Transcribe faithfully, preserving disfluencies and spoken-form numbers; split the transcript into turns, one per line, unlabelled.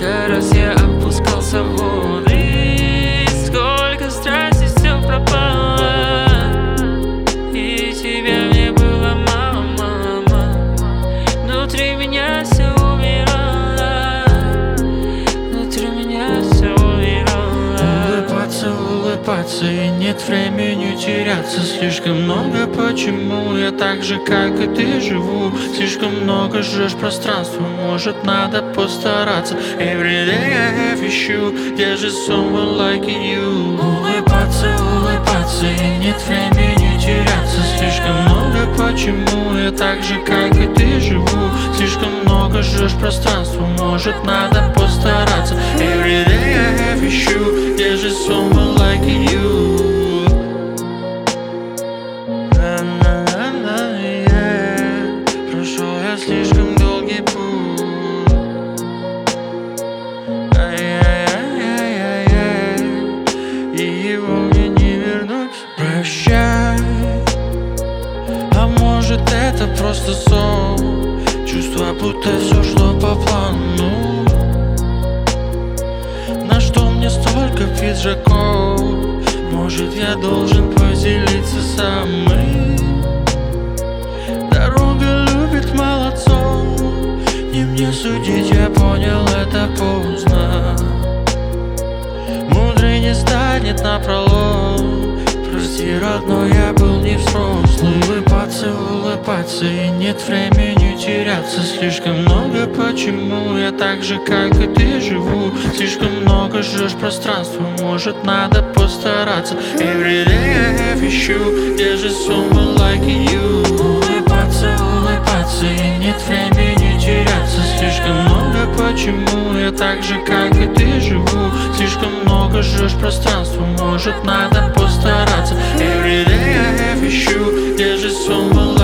Сколько раз я опускался в воды, сколько страсти все пропало, и тебя мне было мало, мало, мало. Внутри меня все умирало, внутри меня все умирало.
Улыбаться, улыбаться, и нет времени теряться. Слишком много почему я так же, как и ты, живу. Слишком много жжешь пространства, может надо постараться. Every day I have issue, there's just someone like you. Улыбаться, улыбаться, и нет времени теряться. Слишком много почему я так же, как и ты, живу. Слишком много жжешь пространства, может надо постараться. Every day I have issue, there's just someone like you. На-на-на-на, yeah. Прошел я слишком долгий путь. Ай-яй-яй-яй-яй, и его мне не вернуть. Прощай, а может это просто сон. Чувства, будто все шло по плану. На что мне столько пиджаков? Может, я должен поделиться самым? Дорога любит молодцов. Не мне судить, я понял, это поздно. Мудрый не станет напролом. Прости, родной, я был не взрослый. Улыбаться, улыбаться, и нет времени теряться. Слишком много почему я так же, как и ты, живу. Слишком много жжешь пространства, может надо постараться. Every day I have issue, there's just someone like you. Улыбаться, улыбаться, и нет времени теряться. Слишком много почему я так же, как и ты, живу. Слишком много жжешь пространства, может надо постараться. Every day I have issue, there's just someone like you.